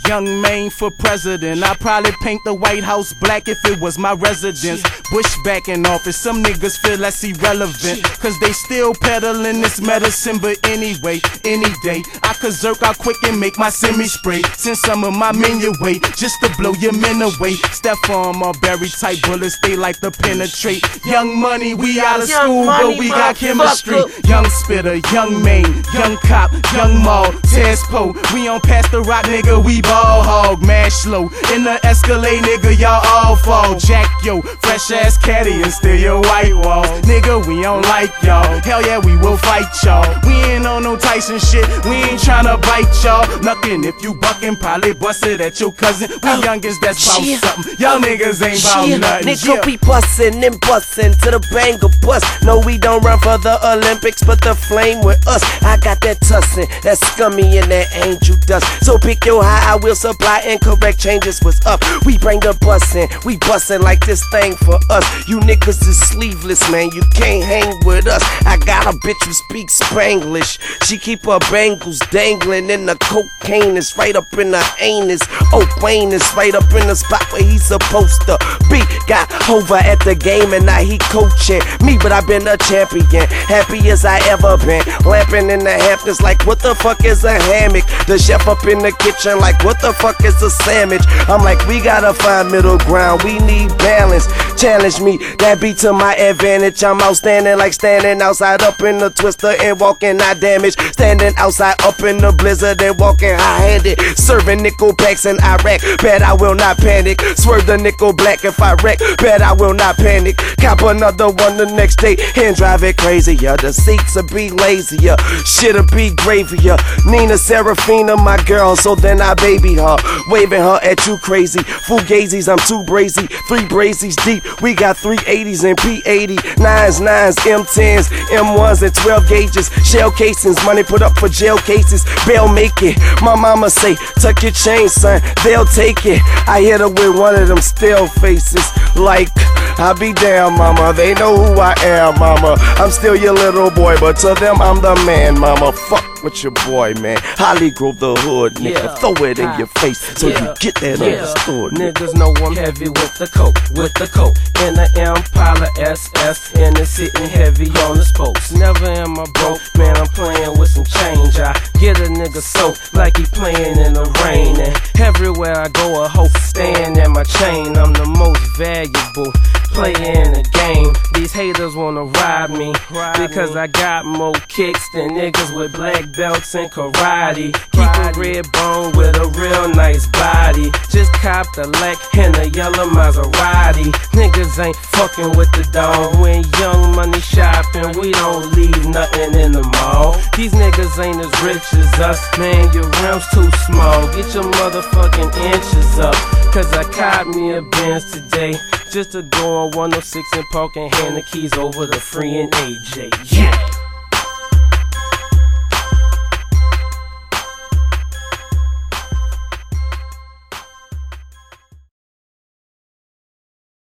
Young Maine for president. I'd probably paint the White House black if it was my residence. Bush back in office, some niggas feel that's irrelevant, cause they still peddling this medicine. But anyway, any day, I could zerk out quick and make my semi-spray. Send some of my men your way, just to blow your men away. Stephon Marbury type bullets, they like to penetrate. Young Money, we out of school, but we got chemistry. Young Spitter, Young Maine, Young Cop, Young Maul, Tespo. We on past the rock, nigga, we ball hog. Mash slow, in the Escalade, nigga, y'all all fall. Jack, yo, fresh ass caddy and still your white wall. Nigga, we don't like y'all. Hell yeah, we will fight y'all. We ain't on no Tyson shit, we ain't tryna bite y'all. Nothing if you buckin', probably busted at your cousin. We youngins that's bout something, y'all niggas ain't bout nothing. Nigga, we bustin' and bustin' to the bang of bust. No, we don't run for the Olympics, but the flame with us. I got that tussin', that scummy and that angel dust. So pick your high, I will supply and correct changes what's up. We bring the bussin', we bussin' like this thing for us. You niggas is sleeveless, man, you can't hang with us. I got a bitch who speaks Spanglish. She keep her bangles dangling, and the cocaine is right up in her anus. Oh, Wayne is right up in the spot where he's supposed to be. Got over at the game and now he coaching me, but I've been a champion, happy as I ever been. Lamping in the Hamptons like what the fuck is a hammock? The chef up in the kitchen like what the fuck is a sandwich? I'm like, we gotta find middle ground, we need balance. Challenge me, that be to my advantage. I'm outstanding like standing outside up in the Twister and walking high damage. Standing outside up in the blizzard and walking high-handed. Serving nickel packs in Iraq, bet I will not panic. Swerve the nickel black if I wreck, bet I will not panic. Cop another one the next day and drive it crazier. The seats will be lazier, shit'll be gravier. Nina Serafina, my girl, so then I baby her, waving her at you crazy. Fugazis, I'm too brazy, 3 brazies deep. We got 380s and P80, 9s, M10s, M1s and 12 gauges. Shell casings, money put up for jail cases. Bail make it, my mama say, tuck your chain, son, they'll take it. I hit her with one of them still faces, like, I be damn, mama, they know who I am, mama. I'm still your little boy, but to them I'm the man, mama. Fuck with your boy, man. Holly Grove the hood, nigga. Throw it in your face so you get that understood. Niggas know I'm heavy with the coke, in the Impala SS, and it's sitting heavy on the spokes. Never am I broke, man, I'm playing with some change. I get a nigga soaked like he playing in the rain. And everywhere I go, a hoe staying in my chain. I'm the most valuable player in the game. These haters wanna ride me because I got more kicks than niggas with black belts and karate. Keep a red bone with a real nice body. Just cop the lack and the yellow Maserati. Niggas ain't fucking with the dog. When Young Money shopping, we don't leave nothing in the mall. These niggas ain't as rich as us, man, your rims too small. Get your motherfucking inches up, cause I caught me a Benz today, just to go on 106 and park and hand the keys over to Free and AJ. Yeah.